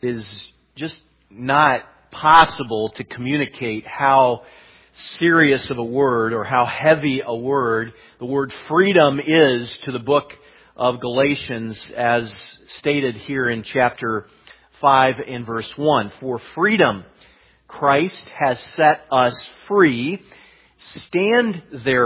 is just not possible to communicate how serious of a word or how heavy a word the word freedom is to the book of Galatians, as stated here in chapter 5 and verse 1. For freedom Christ has set us free. Stand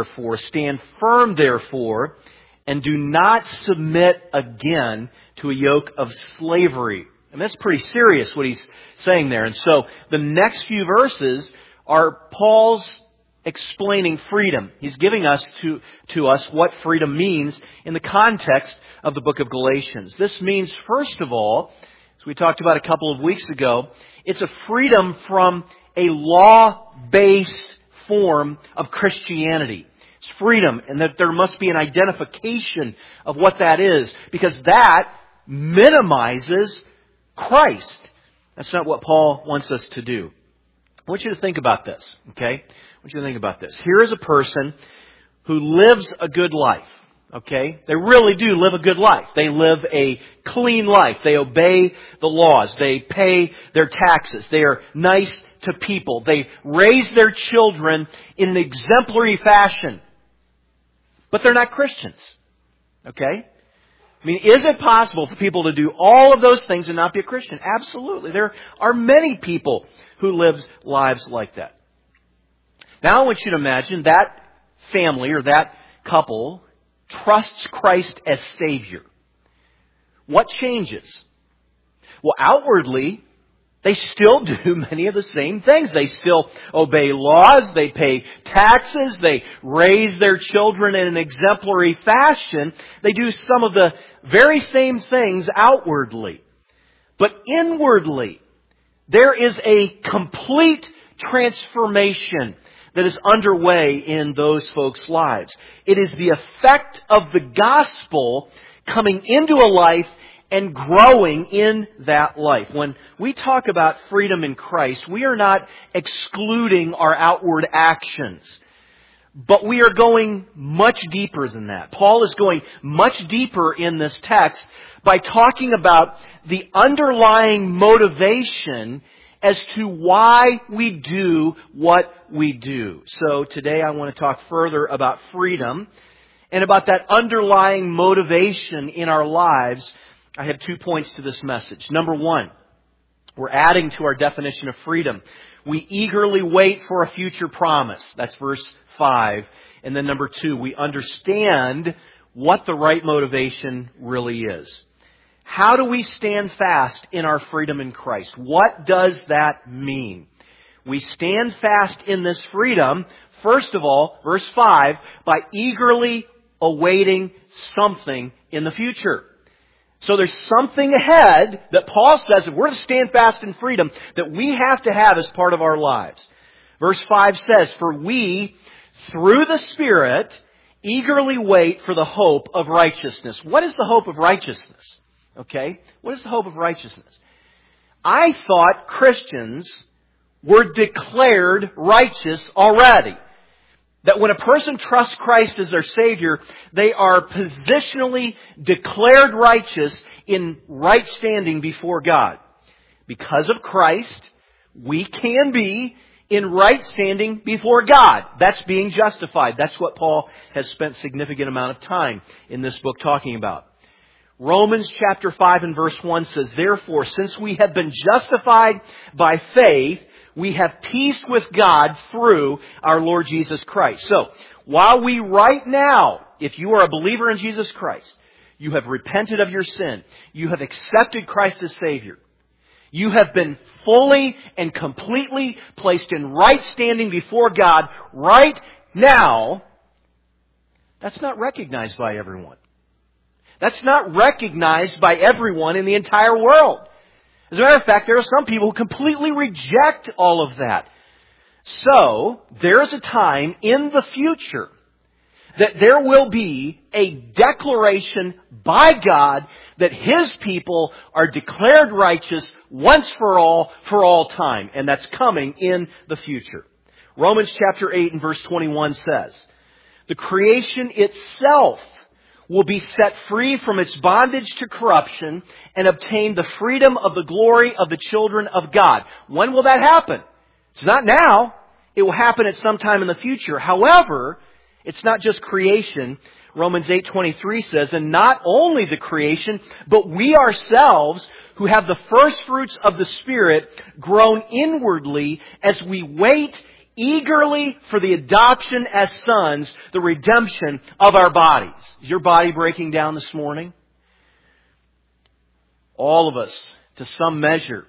firm therefore, and do not submit again to a yoke of slavery. And that's pretty serious what he's saying there. And so the next few verses are Paul's explaining freedom. He's giving to us what freedom means in the context of the book of Galatians. This means, first of all, as we talked about a couple of weeks ago, it's a freedom from a law-based form of Christianity. It's freedom, and that there must be an identification of what that is, because that minimizes Christ. That's not what Paul wants us to do. I want you to think about this, okay? I want you to think about this. Here is a person who lives a good life, okay? They really do live a good life. They live a clean life. They obey the laws. They pay their taxes. They are nice to people. They raise their children in an exemplary fashion. But they're not Christians, okay? I mean, is it possible for people to do all of those things and not be a Christian? Absolutely. There are many people who live lives like that. Now I want you to imagine that family or that couple trusts Christ as Savior. What changes? Well, outwardly, they still do many of the same things. They still obey laws. They pay taxes. They raise their children in an exemplary fashion. They do some of the very same things outwardly. But inwardly, there is a complete transformation that is underway in those folks' lives. It is the effect of the gospel coming into a life and growing in that life. When we talk about freedom in Christ, we are not excluding our outward actions, but we are going much deeper than that. Paul is going much deeper in this text by talking about the underlying motivation as to why we do what we do. So today I want to talk further about freedom and about that underlying motivation in our lives. I have 2 points to this message. Number one, we're adding to our definition of freedom. We eagerly wait for a future promise. That's verse 5. And then number 2, we understand what the right motivation really is. How do we stand fast in our freedom in Christ? What does that mean? We stand fast in this freedom, first of all, verse 5, by eagerly awaiting something in the future. So there's something ahead that Paul says, if we're to stand fast in freedom, that we have to have as part of our lives. Verse 5 says, for we, through the Spirit, eagerly wait for the hope of righteousness. What is the hope of righteousness? Okay? What is the hope of righteousness? I thought Christians were declared righteous already. That when a person trusts Christ as their Savior, they are positionally declared righteous in right standing before God. Because of Christ, we can be in right standing before God. That's being justified. That's what Paul has spent significant amount of time in this book talking about. Romans chapter 5 and verse 1 says, therefore, since we have been justified by faith, we have peace with God through our Lord Jesus Christ. So, while we right now, if you are a believer in Jesus Christ, you have repented of your sin, you have accepted Christ as Savior, you have been fully and completely placed in right standing before God right now, that's not recognized by everyone. That's not recognized by everyone in the entire world. As a matter of fact, there are some people who completely reject all of that. So, there is a time in the future that there will be a declaration by God that His people are declared righteous once for all time. And that's coming in the future. Romans chapter 8 and verse 21 says, the creation itself will be set free from its bondage to corruption and obtain the freedom of the glory of the children of God. When will that happen? It's not now. It will happen at some time in the future. However, it's not just creation. Romans 8:23 says, and not only the creation, but we ourselves who have the first fruits of the Spirit groan inwardly as we wait eagerly for the adoption as sons, the redemption of our bodies. Is your body breaking down this morning? All of us, to some measure,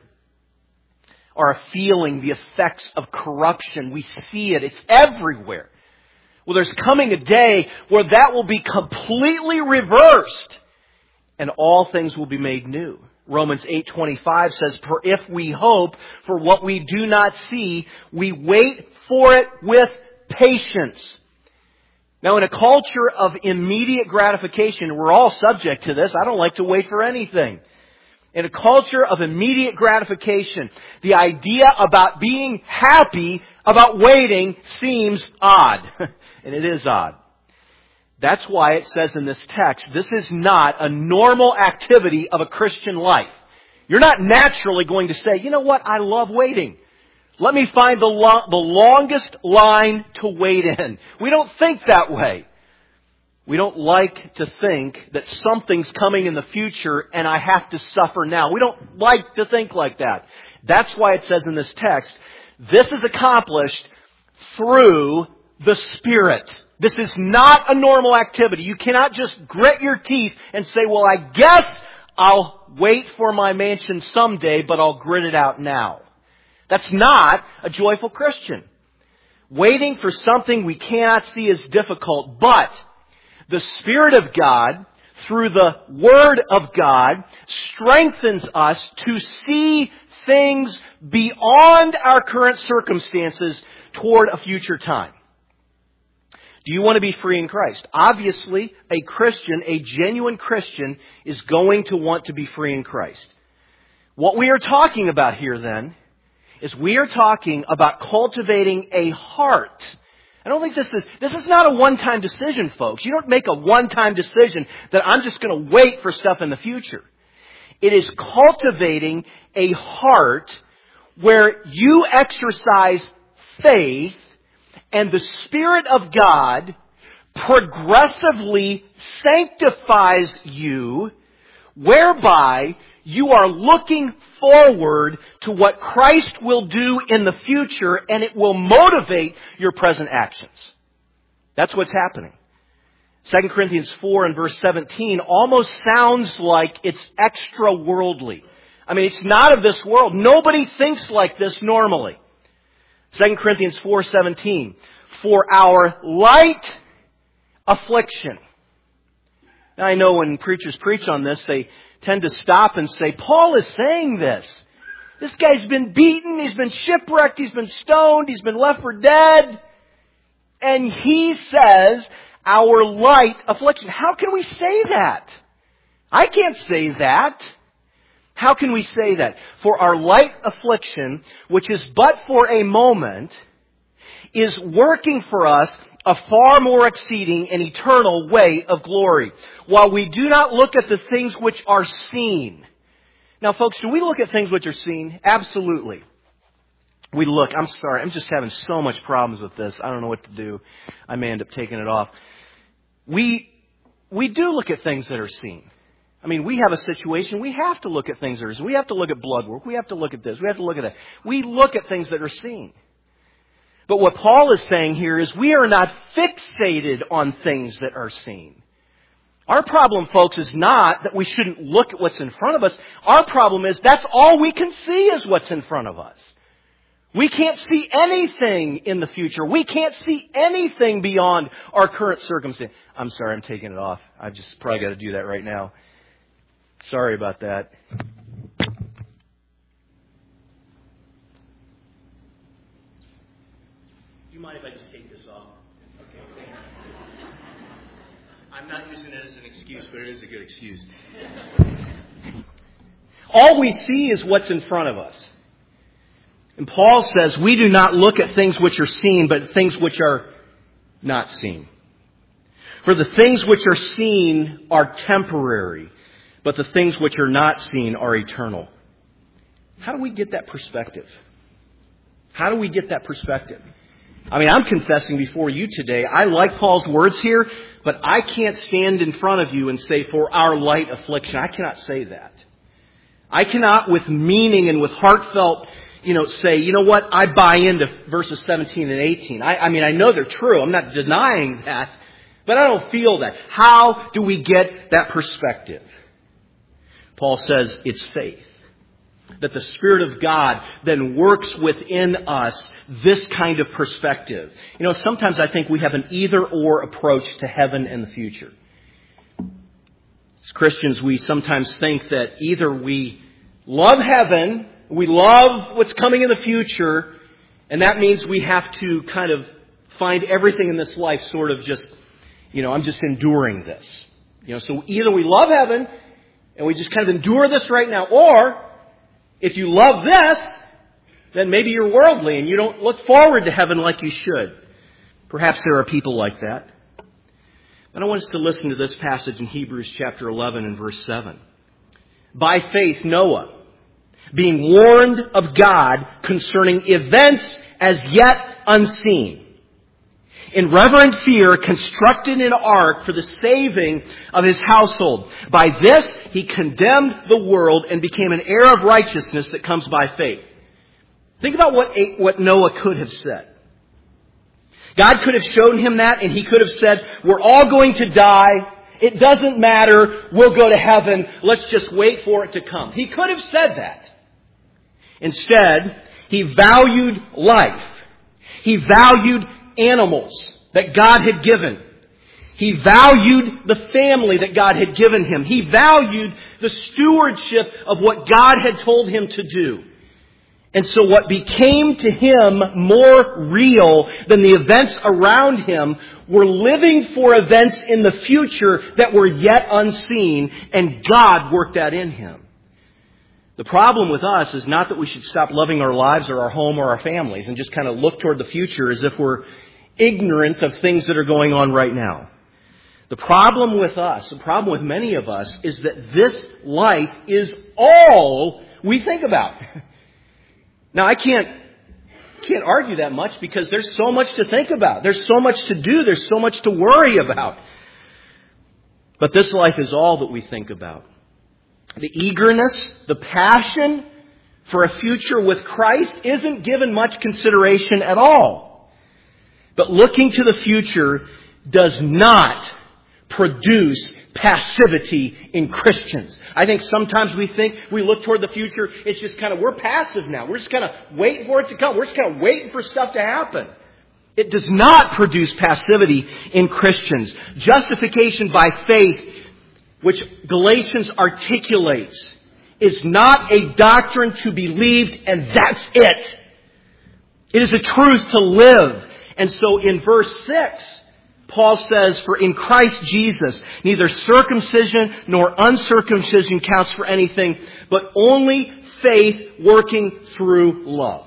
are feeling the effects of corruption. We see it. It's everywhere. Well, there's coming a day where that will be completely reversed and all things will be made new. Romans 8:25 says, for if we hope for what we do not see, we wait for it with patience. Now, in a culture of immediate gratification, we're all subject to this. I don't like to wait for anything. In a culture of immediate gratification, the idea about being happy about waiting seems odd. And it is odd. That's why it says in this text, this is not a normal activity of a Christian life. You're not naturally going to say, you know what, I love waiting. Let me find the longest line to wait in. We don't think that way. We don't like to think that something's coming in the future and I have to suffer now. We don't like to think like that. That's why it says in this text, this is accomplished through the Spirit. This is not a normal activity. You cannot just grit your teeth and say, well, I guess I'll wait for my mansion someday, but I'll grit it out now. That's not a joyful Christian. Waiting for something we cannot see is difficult, but the Spirit of God, through the Word of God, strengthens us to see things beyond our current circumstances toward a future time. Do you want to be free in Christ? Obviously, a Christian, a genuine Christian, is going to want to be free in Christ. What we are talking about here then is we are talking about cultivating a heart. I don't think this is not a one-time decision, folks. You don't make a one-time decision that I'm just going to wait for stuff in the future. It is cultivating a heart where you exercise faith and the Spirit of God progressively sanctifies you, whereby you are looking forward to what Christ will do in the future, and it will motivate your present actions. That's what's happening. 2 Corinthians 4 and verse 17 almost sounds like it's extra worldly. I mean, it's not of this world. Nobody thinks like this normally. 2 Corinthians 4:17, for our light affliction. Now I know when preachers preach on this, they tend to stop and say, Paul is saying this. This guy's been beaten, he's been shipwrecked, he's been stoned, he's been left for dead. And he says, our light affliction. How can we say that? I can't say that. How can we say that? For our light affliction, which is but for a moment, is working for us a far more exceeding and eternal weight of glory, while we do not look at the things which are seen. Now, folks, do we look at things which are seen? Absolutely. We look. I'm sorry. I'm just having so much problems with this. I don't know what to do. I may end up taking it off. We do look at things that are seen. I mean, we have a situation. We have to look at things that are seen. We have to look at blood work. We have to look at this. We have to look at that. We look at things that are seen. But what Paul is saying here is we are not fixated on things that are seen. Our problem, folks, is not that we shouldn't look at what's in front of us. Our problem is that's all we can see is what's in front of us. We can't see anything in the future. We can't see anything beyond our current circumstance. I'm sorry, I'm taking it off. I've just probably got to do that right now. Sorry about that. Do you mind if I just take this off? Okay, thanks. I'm not using it as an excuse, but it is a good excuse. All we see is what's in front of us. And Paul says we do not look at things which are seen, but things which are not seen. For the things which are seen are temporary, but the things which are not seen are eternal. How do we get that perspective? How do we get that perspective? I mean, I'm confessing before you today, I like Paul's words here, but I can't stand in front of you and say, for our light affliction. I cannot say that. I cannot, with meaning and with heartfelt, say, you know what, I buy into verses 17 and 18. I mean, I know they're true. I'm not denying that, but I don't feel that. How do we get that perspective? Paul says it's faith. That the Spirit of God then works within us this kind of perspective. Sometimes I think we have an either-or approach to heaven and the future. As Christians, we sometimes think that either we love heaven, we love what's coming in the future, and that means we have to kind of find everything in this life sort of just, I'm just enduring this. So either we love heaven, and we just kind of endure this right now, or if you love this, then maybe you're worldly and you don't look forward to heaven like you should. Perhaps there are people like that. But I want us to listen to this passage in Hebrews chapter 11 and verse 7. By faith, Noah, being warned of God concerning events as yet unseen, in reverent fear constructed an ark for the saving of his household. By this he condemned the world and became an heir of righteousness that comes by faith. Think about what Noah could have said. God could have shown him that, and he could have said, we're all going to die. It doesn't matter. We'll go to heaven. Let's just wait for it to come. He could have said that. Instead, he valued life. He valued animals that God had given. He valued the family that God had given him. He valued the stewardship of what God had told him to do. And so what became to him more real than the events around him were living for events in the future that were yet unseen, and God worked that in him. The problem with us is not that we should stop loving our lives or our home or our families and just kind of look toward the future as if we're ignorant of things that are going on right now. The problem with us, the problem with many of us, is that this life is all we think about. Now, I can't argue that much because there's so much to think about. There's so much to do. There's so much to worry about. But this life is all that we think about. The eagerness, the passion for a future with Christ isn't given much consideration at all. But looking to the future does not produce passivity in Christians. I think sometimes we look toward the future, it's just kind of, we're passive now. We're just kind of waiting for it to come. We're just kind of waiting for stuff to happen. It does not produce passivity in Christians. Justification by faith, which Galatians articulates, is not a doctrine to be believed and that's it. It is a truth to live. And so in verse 6, Paul says, for in Christ Jesus, neither circumcision nor uncircumcision counts for anything, but only faith working through love.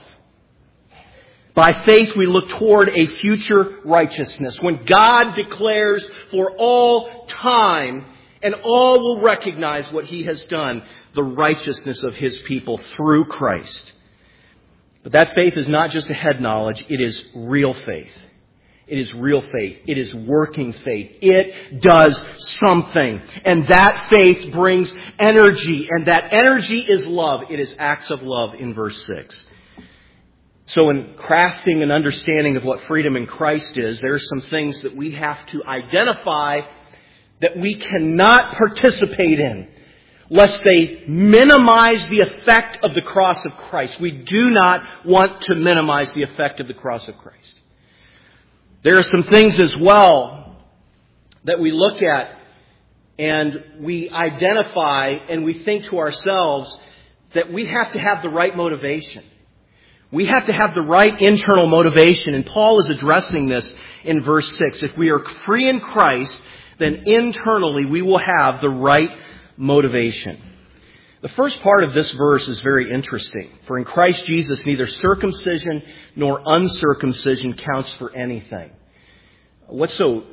By faith, we look toward a future righteousness when God declares for all time and all will recognize what He has done, the righteousness of His people through Christ. But that faith is not just a head knowledge, it is real faith. It is real faith. It is working faith. It does something. And that faith brings energy. And that energy is love. It is acts of love in verse 6. So in crafting an understanding of what freedom in Christ is, there are some things that we have to identify that we cannot participate in, lest they minimize the effect of the cross of Christ. We do not want to minimize the effect of the cross of Christ. There are some things as well that we look at and we identify and we think to ourselves that we have to have the right motivation. We have to have the right internal motivation. And Paul is addressing this in verse 6. If we are free in Christ, then internally we will have the right motivation. The first part of this verse is very interesting. For in Christ Jesus, neither circumcision nor uncircumcision counts for anything. What's so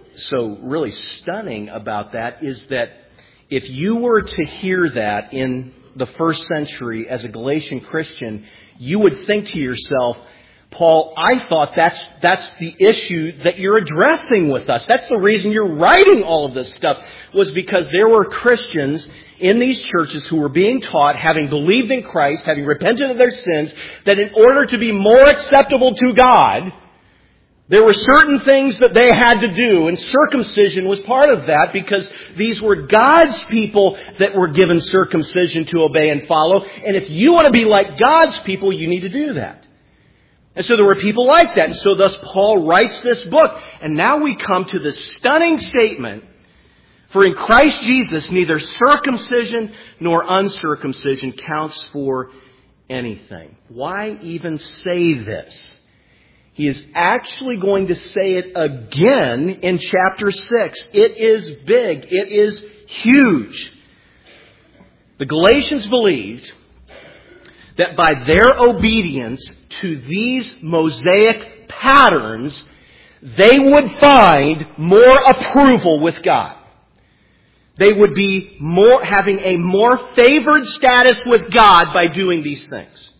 so really stunning about that is that if you were to hear that in the first century as a Galatian Christian, you would think to yourself, Paul, I thought that's the issue that you're addressing with us. That's the reason you're writing all of this stuff, was because there were Christians in these churches who were being taught, having believed in Christ, having repented of their sins, that in order to be more acceptable to God, there were certain things that they had to do, and circumcision was part of that, because these were God's people that were given circumcision to obey and follow. And if you want to be like God's people, you need to do that. And so there were people like that. And so thus Paul writes this book. And now we come to this stunning statement, for in Christ Jesus neither circumcision nor uncircumcision counts for anything. Why even say this? He is actually going to say it again in chapter 6. It is big. It is huge. The Galatians believed that by their obedience to these Mosaic patterns, they would find more approval with God. They would be having a more favored status with God by doing these things.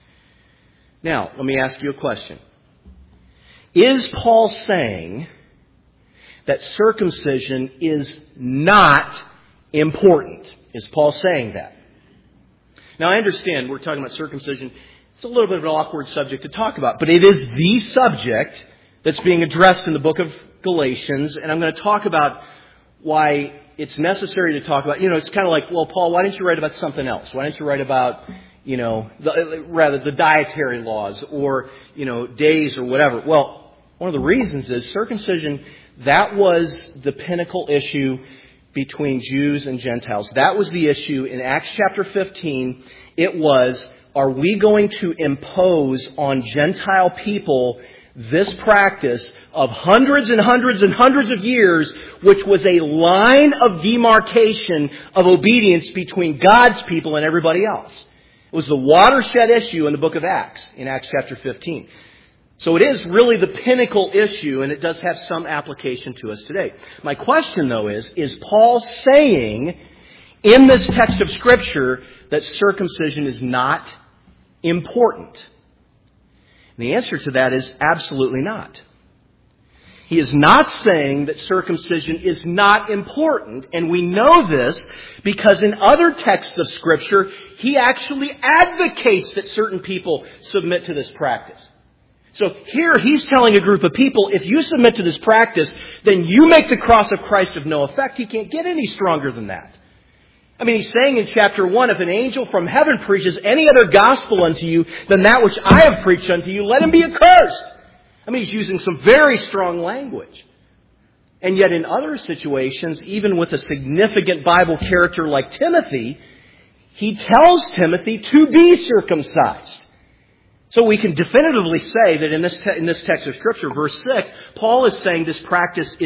Now, let me ask you a question. Is Paul saying that circumcision is not important? Is Paul saying that? Now, I understand we're talking about circumcision. It's a little bit of an awkward subject to talk about, but it is the subject that's being addressed in the book of Galatians, and I'm going to talk about why it's necessary to talk about. It's kind of like, well, Paul, why didn't you write about something else? Why didn't you write about, the dietary laws or, days or whatever? Well, one of the reasons is circumcision, that was the pinnacle issue between Jews and Gentiles. That was the issue in Acts chapter 15. It was, are we going to impose on Gentile people this practice of hundreds and hundreds and hundreds of years, which was a line of demarcation of obedience between God's people and everybody else? It was the watershed issue in the book of Acts, in Acts chapter 15. So it is really the pinnacle issue, and it does have some application to us today. My question, though, is Paul saying in this text of Scripture that circumcision is not important? And the answer to that is absolutely not. He is not saying that circumcision is not important, and we know this because in other texts of Scripture, he actually advocates that certain people submit to this practice. So here he's telling a group of people, if you submit to this practice, then you make the cross of Christ of no effect. He can't get any stronger than that. I mean, he's saying in chapter 1, if an angel from heaven preaches any other gospel unto you than that which I have preached unto you, let him be accursed. I mean, he's using some very strong language. And yet in other situations, even with a significant Bible character like Timothy, he tells Timothy to be circumcised. So we can definitively say that in this text of Scripture, verse 6, Paul is saying this practice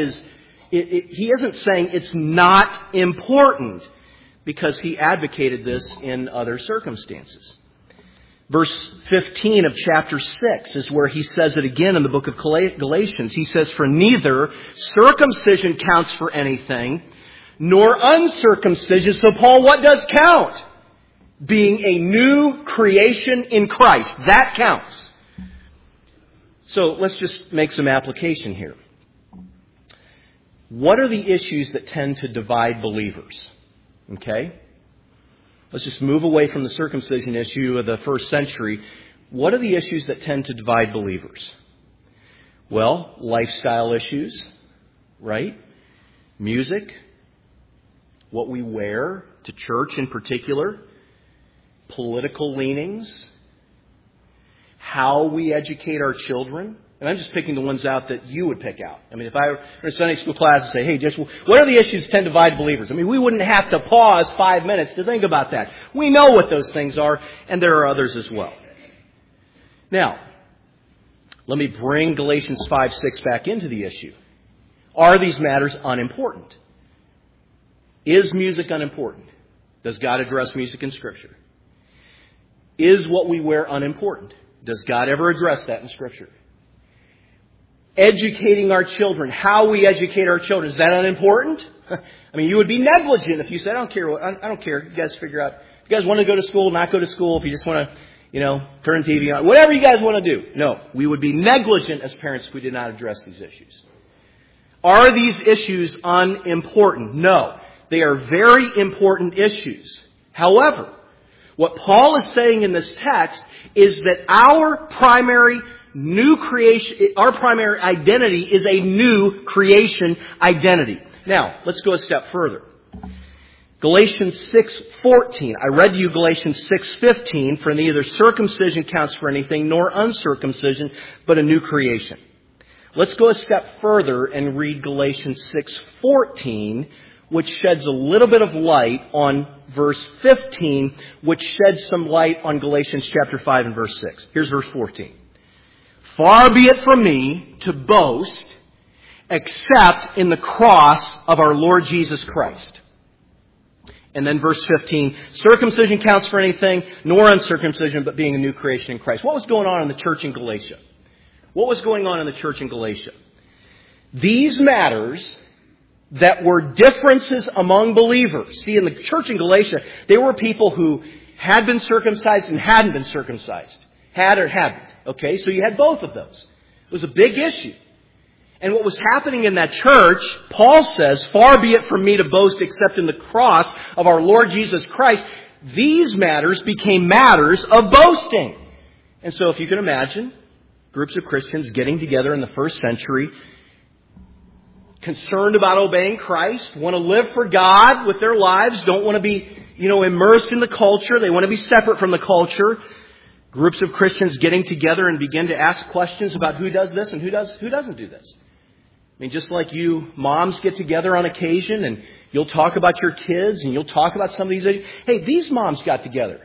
he isn't saying it's not important, because he advocated this in other circumstances. Verse 15 of chapter 6 is where he says it again in the book of Galatians. He says, for neither circumcision counts for anything, nor uncircumcision. So Paul, what does count? Being a new creation in Christ. That counts. So let's just make some application here. What are the issues that tend to divide believers? Okay? Let's just move away from the circumcision issue of the first century. What are the issues that tend to divide believers? Well, lifestyle issues, right? Music, what we wear to church in particular, political leanings, how we educate our children. And I'm just picking the ones out that you would pick out. I mean, if I were in a Sunday school class and say, hey, just what are the issues that tend to divide believers? I mean, we wouldn't have to pause 5 minutes to think about that. We know what those things are, and there are others as well. Now, let me bring Galatians 5:6 back into the issue. Are these matters unimportant? Is music unimportant? Does God address music in Scripture? Is what we wear unimportant? Does God ever address that in Scripture? educating our children, how we educate our children. Is that unimportant? I mean, you would be negligent if you said, I don't care. You guys figure out. If you guys want to go to school, not go to school. If you just want to, turn TV on. Whatever you guys want to do. No, we would be negligent as parents if we did not address these issues. Are these issues unimportant? No. They are very important issues. However, what Paul is saying in this text is that our primary identity is a new creation identity. Now, let's go a step further. Galatians 6:14. I read to you Galatians 6:15, for neither circumcision counts for anything nor uncircumcision, but a new creation. Let's go a step further and read Galatians 6:14, which sheds a little bit of light on verse 15, which sheds some light on Galatians chapter 5 and verse 6. Here's verse 14. Far be it from me to boast except in the cross of our Lord Jesus Christ. And then verse 15, circumcision counts for anything, nor uncircumcision, but being a new creation in Christ. What was going on in the church in Galatia? What was going on in the church in Galatia? These matters that were differences among believers. See, in the church in Galatia, there were people who had been circumcised and hadn't been circumcised. Had or hadn't. Okay, so you had both of those. It was a big issue. And what was happening in that church, Paul says, far be it from me to boast except in the cross of our Lord Jesus Christ. These matters became matters of boasting. And so if you can imagine, groups of Christians getting together in the first century, concerned about obeying Christ, want to live for God with their lives, don't want to be, immersed in the culture. They want to be separate from the culture. Groups of Christians getting together and begin to ask questions about who does this and who doesn't do this. I mean, just like you moms get together on occasion and you'll talk about your kids and you'll talk about some of these issues. Hey, these moms got together.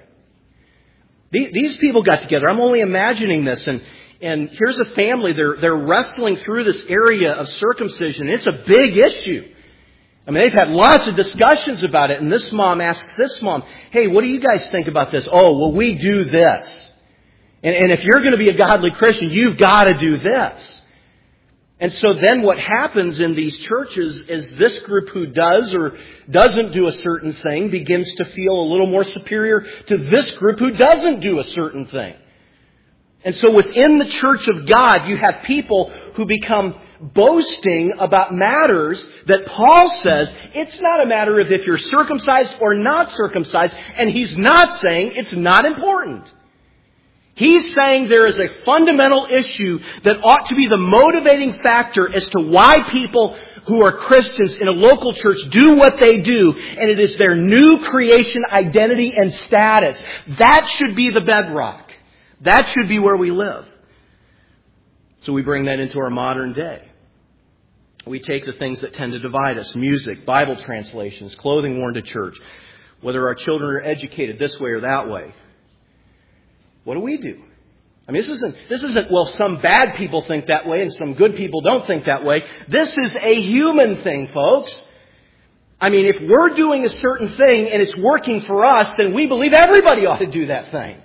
These people got together. I'm only imagining this. And here's a family. They're wrestling through this area of circumcision. It's a big issue. I mean, they've had lots of discussions about it. And this mom asks this mom, hey, what do you guys think about this? Oh, well, we do this. And if you're going to be a godly Christian, you've got to do this. And so then what happens in these churches is this group who does or doesn't do a certain thing begins to feel a little more superior to this group who doesn't do a certain thing. And so within the church of God, you have people who become boasting about matters that Paul says it's not a matter of if you're circumcised or not circumcised. And he's not saying it's not important. He's saying there is a fundamental issue that ought to be the motivating factor as to why people who are Christians in a local church do what they do, and it is their new creation identity and status. That should be the bedrock. That should be where we live. So we bring that into our modern day. We take the things that tend to divide us: music, Bible translations, clothing worn to church, whether our children are educated this way or that way. What do? I mean, this isn't, well, some bad people think that way and some good people don't think that way. This is a human thing, folks. I mean, if we're doing a certain thing and it's working for us, then we believe everybody ought to do that thing.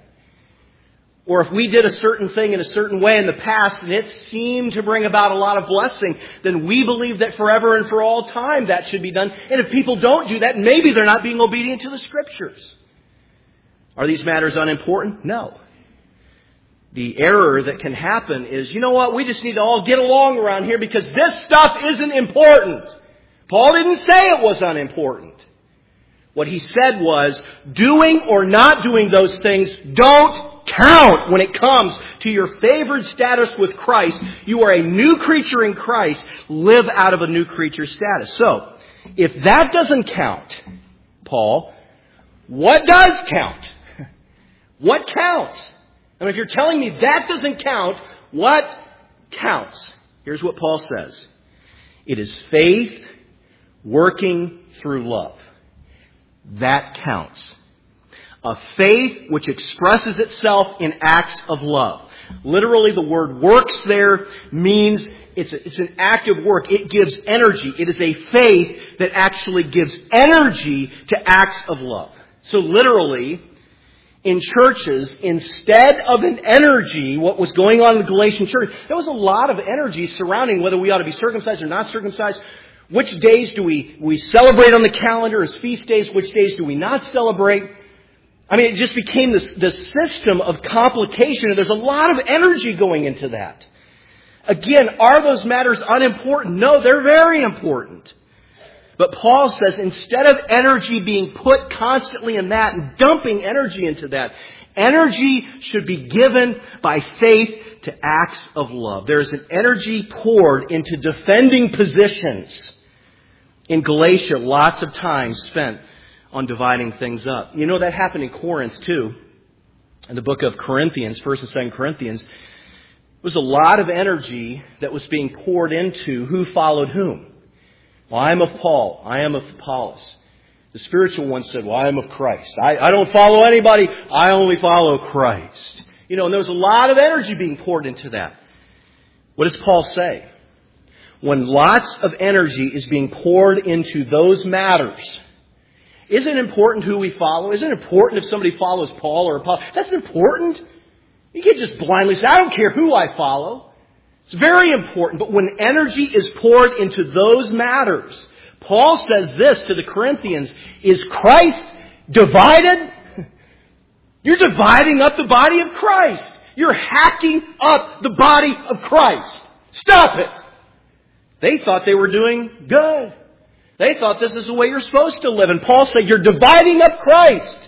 Or if we did a certain thing in a certain way in the past and it seemed to bring about a lot of blessing, then we believe that forever and for all time that should be done. And if people don't do that, maybe they're not being obedient to the Scriptures. Are these matters unimportant? No. The error that can happen is, you know what, we just need to all get along around here because this stuff isn't important. Paul didn't say it was unimportant. What he said was, doing or not doing those things don't count when it comes to your favored status with Christ. You are a new creature in Christ. Live out of a new creature status. So, if that doesn't count, Paul, what does count? What counts? And if you're telling me that doesn't count, what counts? Here's what Paul says. It is faith working through love. That counts. A faith which expresses itself in acts of love. Literally, the word works there means it's an act of work. It gives energy. It is a faith that actually gives energy to acts of love. So literally, in churches, instead of an energy, what was going on in the Galatian church, there was a lot of energy surrounding whether we ought to be circumcised or not circumcised. Which days do we celebrate on the calendar as feast days? Which days do we not celebrate? I mean, it just became this system of complication, and there's a lot of energy going into that. Again, are those matters unimportant? No, they're very important. But Paul says instead of energy being put constantly in that and dumping energy into that, energy should be given by faith to acts of love. There's an energy poured into defending positions. In Galatia, lots of time spent on dividing things up. You know, that happened in Corinth too. In the book of Corinthians, 1st and 2nd Corinthians, there was a lot of energy that was being poured into who followed whom. Well, I am of Paul. I am of Apollos. The spiritual one said, well, I am of Christ. I don't follow anybody. I only follow Christ. You know, and there was a lot of energy being poured into that. What does Paul say? When lots of energy is being poured into those matters, isn't it important who we follow? Isn't it important if somebody follows Paul or Apollos? That's important. You can't just blindly say, I don't care who I follow. It's very important. But when energy is poured into those matters, Paul says this to the Corinthians, is Christ divided? You're dividing up the body of Christ. You're hacking up the body of Christ. Stop it. They thought they were doing good. They thought this is the way you're supposed to live. And Paul said, you're dividing up Christ.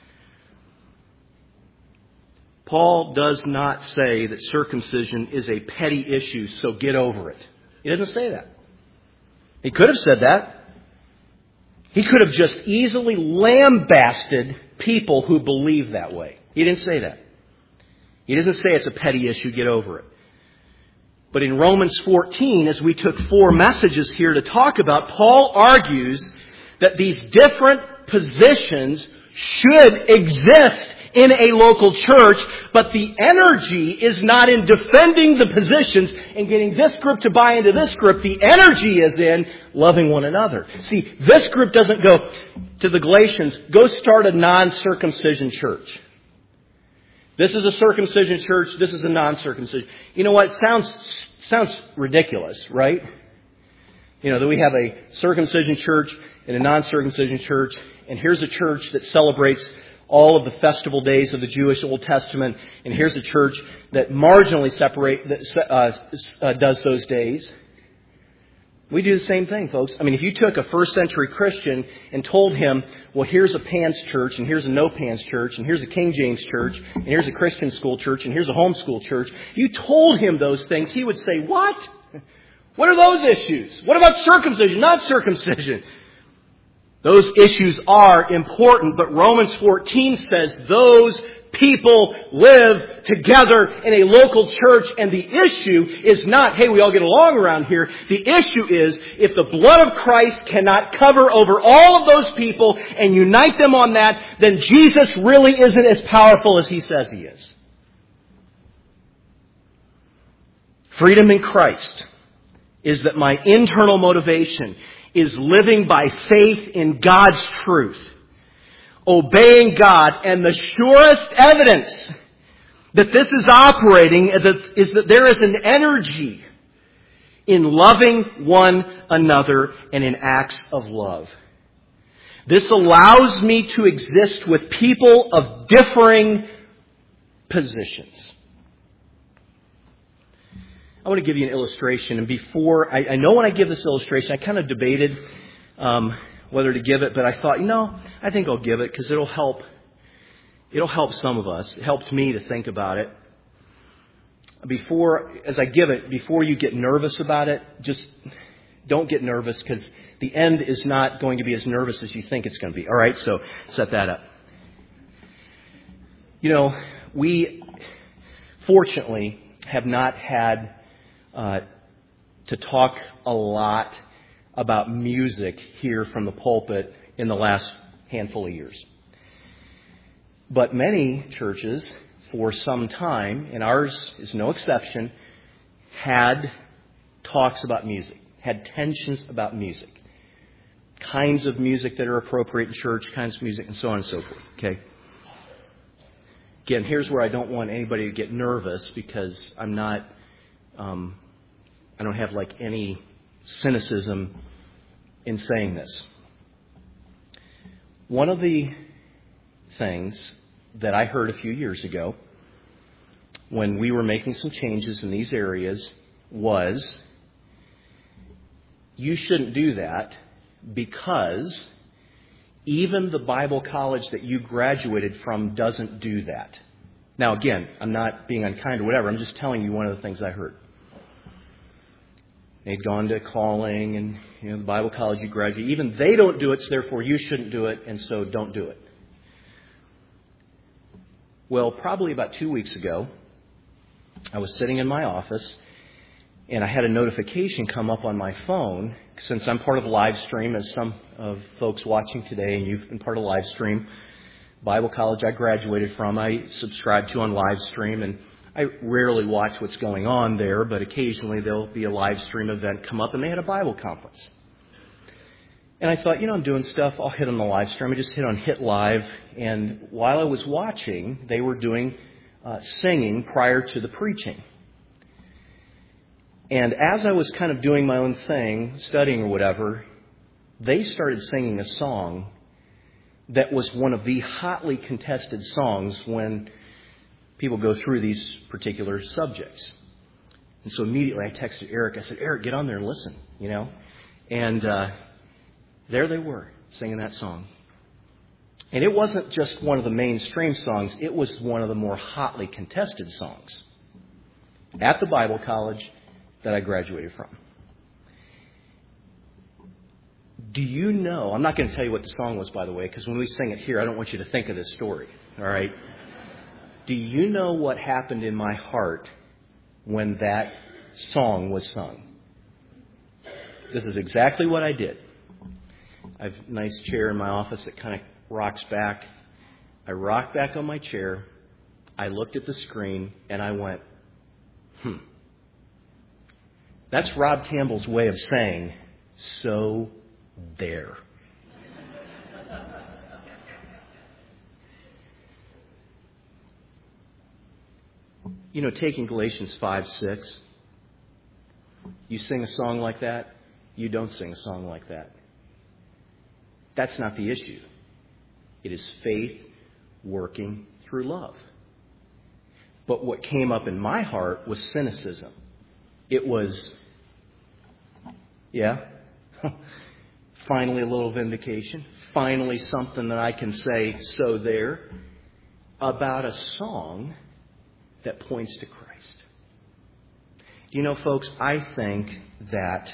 Paul does not say that circumcision is a petty issue, so get over it. He doesn't say that. He could have said that. He could have just easily lambasted people who believe that way. He didn't say that. He doesn't say it's a petty issue, get over it. But in Romans 14, as we took 4 messages here to talk about, Paul argues that these different positions should exist in a local church, but the energy is not in defending the positions and getting this group to buy into this group. The energy is in loving one another. See, this group doesn't go to the Galatians, go start a non-circumcision church. This is a circumcision church, this is a non-circumcision. You know what? It sounds ridiculous, right? You know, that we have a circumcision church and a non-circumcision church, and here's a church that celebrates all of the festival days of the Jewish Old Testament, and here's a church that marginally does those days. We do the same thing, folks. I mean, if you took a first century Christian and told him, well, here's a pants church, and here's a no pants church, and here's a King James church, and here's a Christian school church, and here's a homeschool church, you told him those things, he would say, what? What are those issues? What about circumcision, not circumcision? Those issues are important, but Romans 14 says those people live together in a local church, and the issue is not, hey, we all get along around here. The issue is, if the blood of Christ cannot cover over all of those people and unite them on that, then Jesus really isn't as powerful as He says He is. Freedom in Christ is that my internal motivation is living by faith in God's truth, obeying God, and the surest evidence that this is operating is that there is an energy in loving one another and in acts of love. This allows me to exist with people of differing positions. I want to give you an illustration, and before, I know when I give this illustration, I kind of debated whether to give it, but I thought, I think I'll give it because it'll help some of us. It helped me to think about it. As I give it, before you get nervous about it, just don't get nervous, because the end is not going to be as nervous as you think it's going to be. All right, so set that up. We fortunately have not had to talk a lot about music here from the pulpit in the last handful of years. But many churches, for some time, and ours is no exception, had talks about music, had tensions about music. Kinds of music that are appropriate in church, kinds of music, and so on and so forth. Okay? Again, here's where I don't want anybody to get nervous because I'm not, I don't have like any cynicism in saying this. One of the things that I heard a few years ago when we were making some changes in these areas was, you shouldn't do that because even the Bible college that you graduated from doesn't do that. Now, again, I'm not being unkind or whatever. I'm just telling you one of the things I heard. They'd gone to calling and, the Bible college you graduated. Even they don't do it, so therefore you shouldn't do it, and so don't do it. Well, probably about 2 weeks ago, I was sitting in my office, and I had a notification come up on my phone. Since I'm part of the live stream, as some of folks watching today, and you've been part of the live stream, Bible college I graduated from, I subscribe to on live stream, and I rarely watch what's going on there, but occasionally there'll be a live stream event come up, and they had a Bible conference. And I thought, I'm doing stuff, I'll hit on the live stream. I just hit on Hit Live, and while I was watching, they were doing singing prior to the preaching. And as I was kind of doing my own thing, studying or whatever, they started singing a song that was one of the hotly contested songs when people go through these particular subjects. And so immediately I texted Eric. I said, Eric, get on there and listen, And there they were, singing that song. And it wasn't just one of the mainstream songs. It was one of the more hotly contested songs at the Bible college that I graduated from. Do you know, I'm not going to tell you what the song was, by the way, because when we sing it here, I don't want you to think of this story, all right? Do you know what happened in my heart when that song was sung? This is exactly what I did. I have a nice chair in my office that kind of rocks back. I rocked back on my chair. I looked at the screen and I went, That's Rob Campbell's way of saying, so there. Taking Galatians 5:6, you sing a song like that, you don't sing a song like that. That's not the issue. It is faith working through love. But what came up in my heart was cynicism. It was, finally a little vindication. Finally something that I can say, so there, about a song that points to Christ. Folks, I think that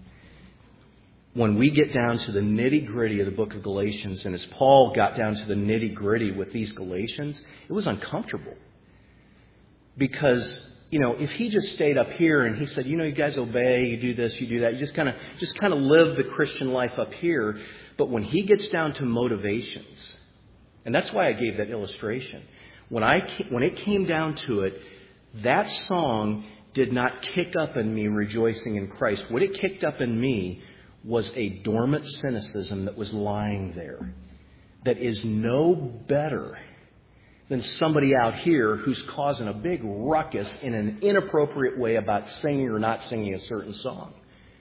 when we get down to the nitty-gritty of the book of Galatians, and as Paul got down to the nitty-gritty with these Galatians, it was uncomfortable. Because, if he just stayed up here and he said, you guys obey, you do this, you do that, you just kind of live the Christian life up here. But when he gets down to motivations, and that's why I gave that illustration, when it came down to it, that song did not kick up in me rejoicing in Christ. What it kicked up in me was a dormant cynicism that was lying there, that is no better than somebody out here who's causing a big ruckus in an inappropriate way about singing or not singing a certain song.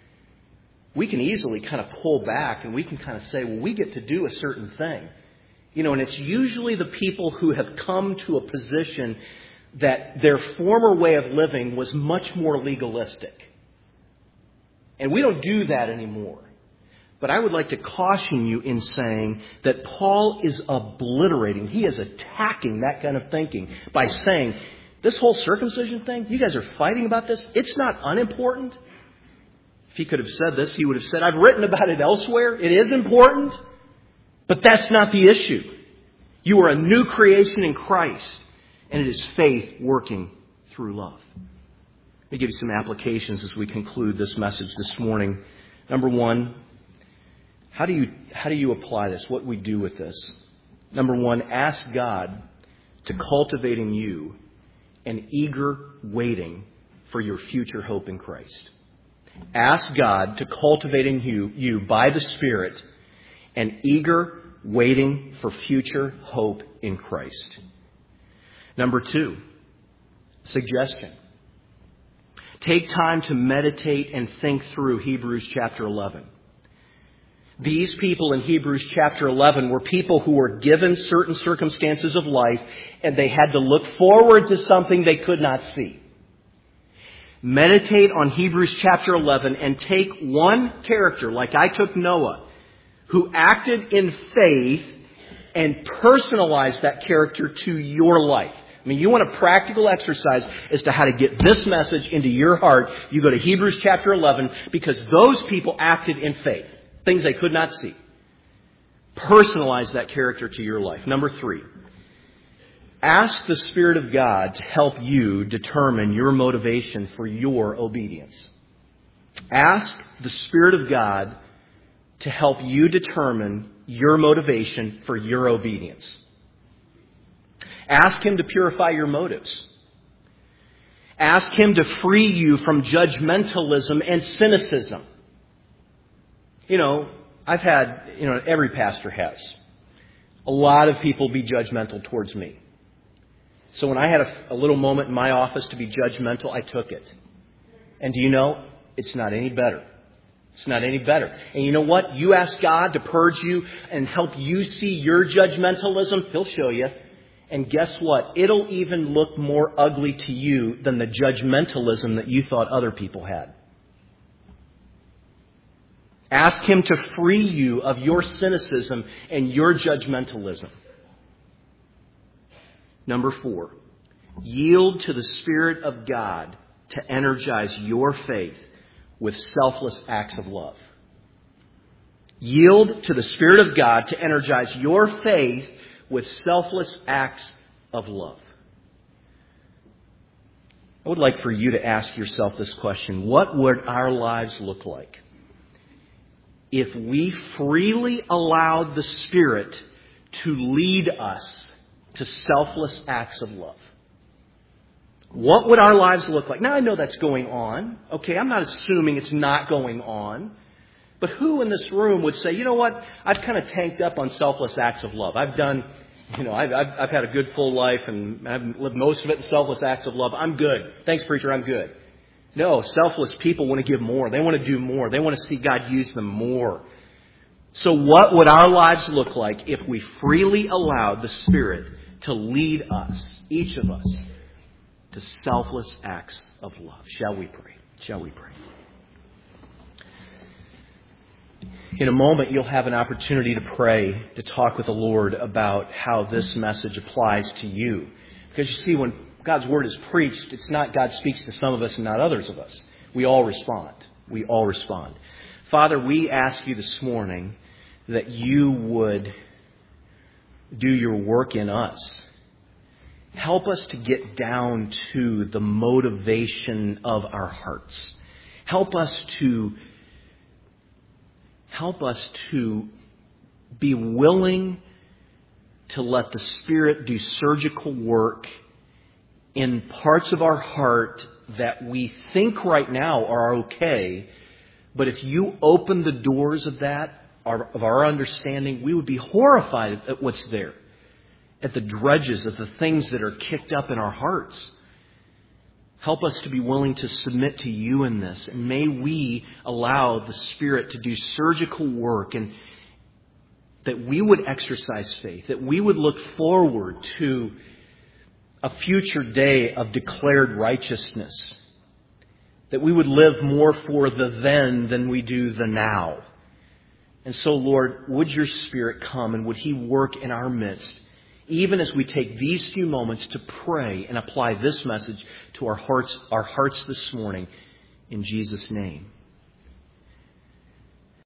We can easily kind of pull back and we can kind of say, well, we get to do a certain thing. And it's usually the people who have come to a position that their former way of living was much more legalistic. And we don't do that anymore. But I would like to caution you in saying that Paul is obliterating, he is attacking that kind of thinking by saying, this whole circumcision thing, you guys are fighting about this, it's not unimportant. If he could have said this, he would have said, I've written about it elsewhere. It is important, but that's not the issue. You are a new creation in Christ, and it is faith working through love. Let me give you some applications as we conclude this message this morning. Number one, how do you apply this? What do we do with this? Number one, ask God to cultivate in you an eager waiting for your future hope in Christ. Ask God to cultivate in you by the Spirit an eager waiting for future hope in Christ. Number 2, suggestion. Take time to meditate and think through Hebrews chapter 11. These people in Hebrews chapter 11 were people who were given certain circumstances of life, and they had to look forward to something they could not see. Meditate on Hebrews chapter 11 and take one character, like I took Noah, who acted in faith, and personalize that character to your life. I mean, you want a practical exercise as to how to get this message into your heart. You go to Hebrews chapter 11 because those people acted in faith. Things they could not see. Personalize that character to your life. Number 3, ask the Spirit of God to help you determine your motivation for your obedience. Ask the Spirit of God to help you determine your motivation for your obedience. Ask Him to purify your motives. Ask Him to free you from judgmentalism and cynicism. I've had, every pastor has. A lot of people be judgmental towards me. So when I had a little moment in my office to be judgmental, I took it. And do you know, it's not any better. It's not any better. And you know what? You ask God to purge you and help you see your judgmentalism, He'll show you. And guess what? It'll even look more ugly to you than the judgmentalism that you thought other people had. Ask Him to free you of your cynicism and your judgmentalism. Number 4, yield to the Spirit of God to energize your faith with selfless acts of love. Yield to the Spirit of God to energize your faith with selfless acts of love. I would like for you to ask yourself this question. What would our lives look like if we freely allowed the Spirit to lead us to selfless acts of love? What would our lives look like? Now, I know that's going on. Okay, I'm not assuming it's not going on. But who in this room would say, you know what, I've kind of tanked up on selfless acts of love. I've done, I've had a good full life and I've lived most of it in selfless acts of love. I'm good. Thanks, preacher, I'm good. No, selfless people want to give more. They want to do more. They want to see God use them more. So what would our lives look like if we freely allowed the Spirit to lead us, each of us, to selfless acts of love? Shall we pray? Shall we pray? In a moment, you'll have an opportunity to pray, to talk with the Lord about how this message applies to you. Because you see, when God's Word is preached, it's not God speaks to some of us and not others of us. We all respond. We all respond. Father, we ask you this morning that you would do your work in us. Help us to get down to the motivation of our hearts. Help us to be willing to let the Spirit do surgical work in parts of our heart that we think right now are okay. But if you open the doors of that, of our understanding, we would be horrified at what's there, at the dredges of the things that are kicked up in our hearts. Help us to be willing to submit to you in this. And may we allow the Spirit to do surgical work, and that we would exercise faith, that we would look forward to a future day of declared righteousness, that we would live more for the then than we do the now. And so, Lord, would your Spirit come and would He work in our midst, even as we take these few moments to pray and apply this message to our hearts this morning. In Jesus' name.